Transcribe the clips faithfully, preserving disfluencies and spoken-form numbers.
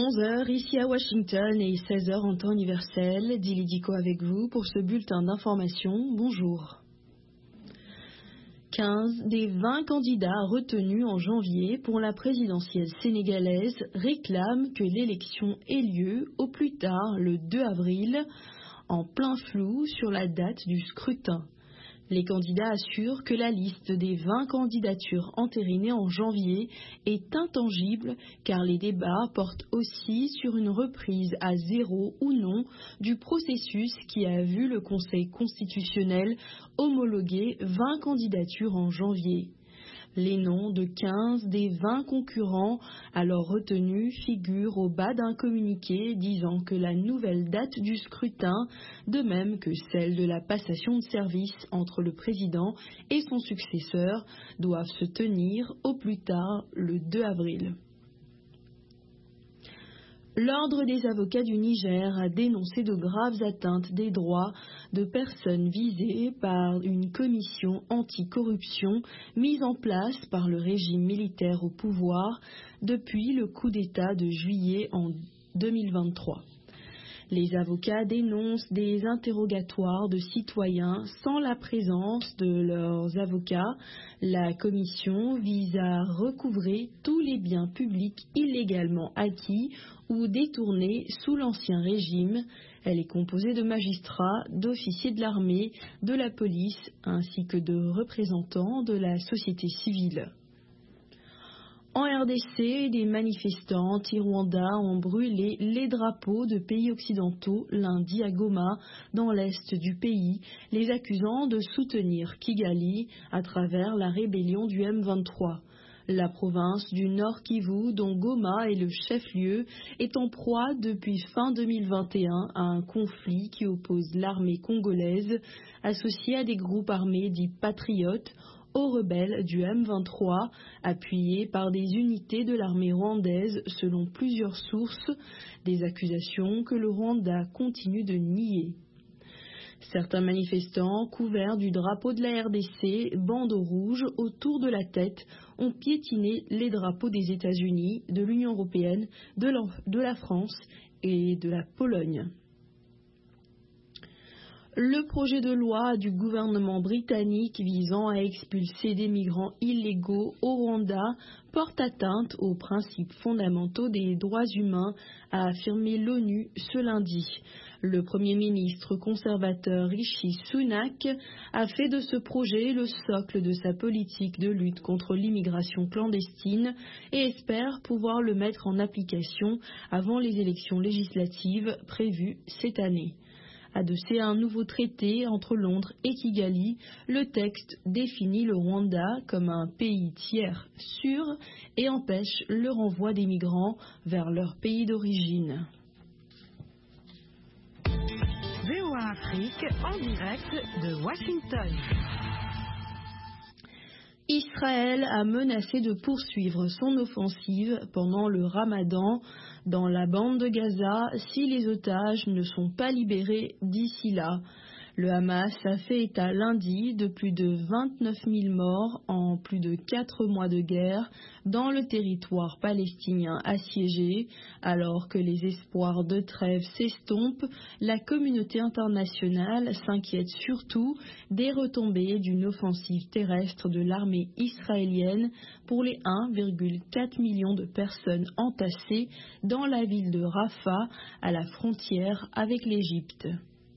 onze heures ici à Washington et seize heures en temps universel. Dili Diko avec vous pour ce bulletin d'information. Bonjour. quinze des vingt candidats retenus en janvier pour la présidentielle sénégalaise réclament que l'élection ait lieu au plus tard le deux avril, en plein flou sur la date du scrutin. Les candidats assurent que la liste des vingt candidatures entérinées en janvier est intangible car les débats portent aussi sur une reprise à zéro ou non du processus qui a vu le Conseil constitutionnel homologuer vingt candidatures en janvier. Les noms de quinze des vingt concurrents alors retenus figurent au bas d'un communiqué disant que la nouvelle date du scrutin, de même que celle de la passation de service entre le président et son successeur, doivent se tenir au plus tard le deux avril. L'Ordre des avocats du Niger a dénoncé de graves atteintes des droits de personnes visées par une commission anticorruption mise en place par le régime militaire au pouvoir depuis le coup d'État de juillet en deux mille vingt-trois. Les avocats dénoncent des interrogatoires de citoyens sans la présence de leurs avocats. La commission vise à recouvrer tous les biens publics illégalement acquis ou détournés sous l'Ancien Régime. Elle est composée de magistrats, d'officiers de l'armée, de la police ainsi que de représentants de la société civile. En R D C, des manifestants anti-Rwanda ont brûlé les drapeaux de pays occidentaux lundi à Goma, dans l'est du pays, les accusant de soutenir Kigali à travers la rébellion du M vingt-trois. La province du Nord Kivu, dont Goma est le chef-lieu, est en proie depuis fin deux mille vingt et un à un conflit qui oppose l'armée congolaise, associée à des groupes armés dits patriotes, aux rebelles du M vingt-trois, appuyés par des unités de l'armée rwandaise selon plusieurs sources, des accusations que le Rwanda continue de nier. Certains manifestants, couverts du drapeau de la R D C, bandeau rouge autour de la tête, ont piétiné les drapeaux des États-Unis, de l'Union européenne, de la, de la France et de la Pologne. Le projet de loi du gouvernement britannique visant à expulser des migrants illégaux au Rwanda porte atteinte aux principes fondamentaux des droits humains, a affirmé l'ONU ce lundi. Le Premier ministre conservateur Rishi Sunak a fait de ce projet le socle de sa politique de lutte contre l'immigration clandestine et espère pouvoir le mettre en application avant les élections législatives prévues cette année. Adossé à un nouveau traité entre Londres et Kigali, le texte définit le Rwanda comme un pays tiers sûr et empêche le renvoi des migrants vers leur pays d'origine. V O A Afrique en direct de Washington. Israël a menacé de poursuivre son offensive pendant le Ramadan dans la bande de Gaza si les otages ne sont pas libérés d'ici là. Le Hamas a fait état lundi de plus de vingt-neuf mille morts en plus de quatre mois de guerre dans le territoire palestinien assiégé. Alors que les espoirs de trêve s'estompent, la communauté internationale s'inquiète surtout des retombées d'une offensive terrestre de l'armée israélienne pour les un virgule quatre million de personnes entassées dans la ville de Rafah à la frontière avec l'Égypte.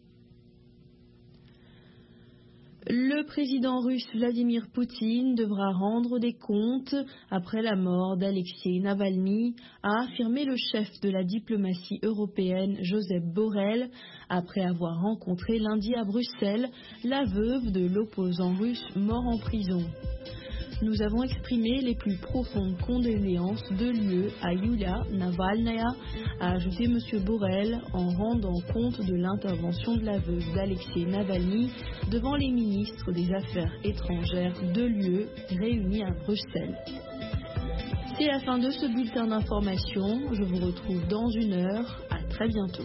Le président russe Vladimir Poutine devra rendre des comptes après la mort d'Alexei Navalny, a affirmé le chef de la diplomatie européenne Josep Borrell, après avoir rencontré lundi à Bruxelles la veuve de l'opposant russe mort en prison. Nous avons exprimé les plus profondes condoléances de l'U E à Yulia Navalnaya, a ajouté M. Borrell en rendant compte de l'intervention de la veuve d'Alexei Navalny devant les ministres des Affaires étrangères de l'U E réunis à Bruxelles. C'est la fin de ce bulletin d'information. Je vous retrouve dans une heure. À très bientôt.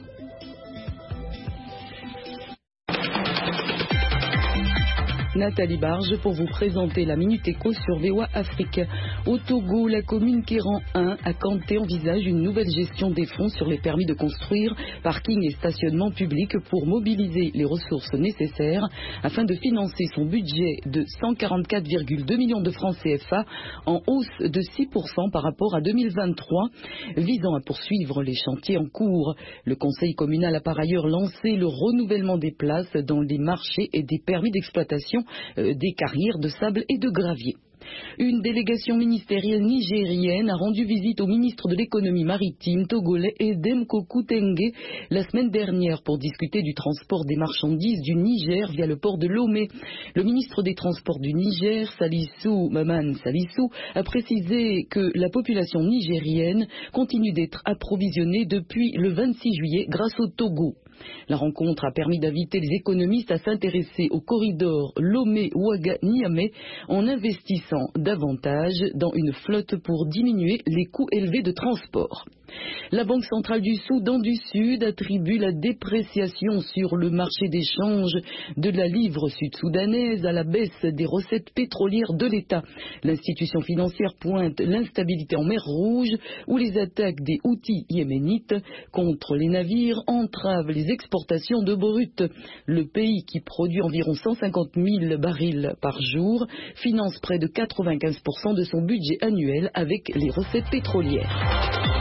Nathalie Barge pour vous présenter la Minute Éco sur V O A Afrique. Au Togo, la commune Kéran un à Kanté envisage une nouvelle gestion des fonds sur les permis de construire, parking et stationnement public pour mobiliser les ressources nécessaires afin de financer son budget de cent quarante-quatre virgule deux millions de francs C F A en hausse de six pour cent par rapport à deux mille vingt-trois, visant à poursuivre les chantiers en cours. Le conseil communal a par ailleurs lancé le renouvellement des places dans les marchés et des permis d'exploitation euh, des carrières de sable et de gravier. Une délégation ministérielle nigérienne a rendu visite au ministre de l'économie maritime togolais Edem Kokou Tengue la semaine dernière pour discuter du transport des marchandises du Niger via le port de Lomé. Le ministre des Transports du Niger, Salissou Maman Salissou, a précisé que la population nigérienne continue d'être approvisionnée depuis le vingt-six juillet grâce au Togo. La rencontre a permis d'inviter les économistes à s'intéresser au corridor Lomé-Ouaga-Niamey en investissant davantage dans une flotte pour diminuer les coûts élevés de transport. La Banque centrale du Soudan du Sud attribue la dépréciation sur le marché d'échange de la livre sud-soudanaise à la baisse des recettes pétrolières de l'État. L'institution financière pointe l'instabilité en mer Rouge où les attaques des Houthis yéménites contre les navires entravent les exportations de brut. Le pays, qui produit environ cent cinquante mille barils par jour, finance près de quatre-vingt-quinze pour cent de son budget annuel avec les recettes pétrolières.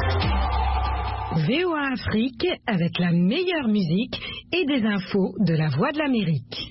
V O A Afrique avec la meilleure musique et des infos de la Voix de l'Amérique.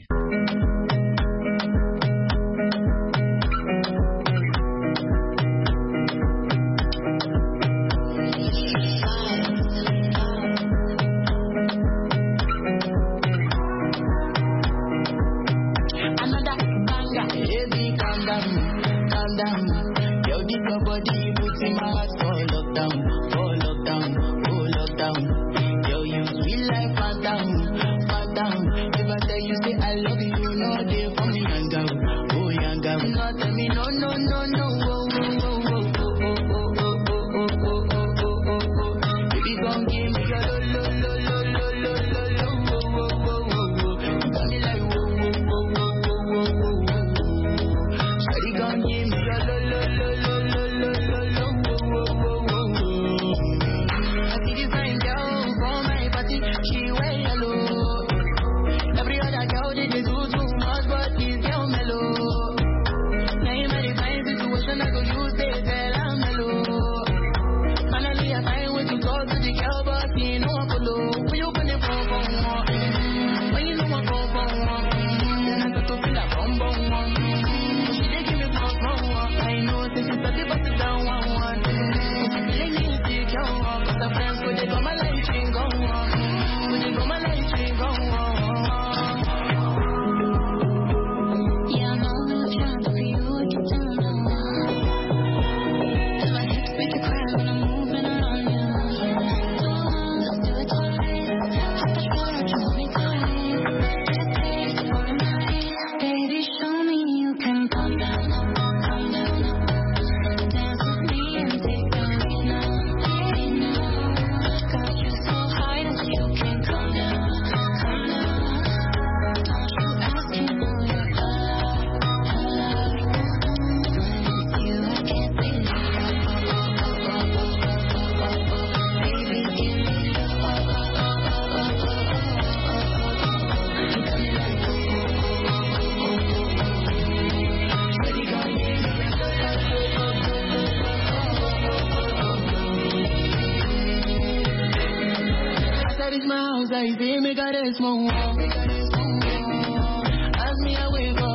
I see me got a small. Ask me how we go.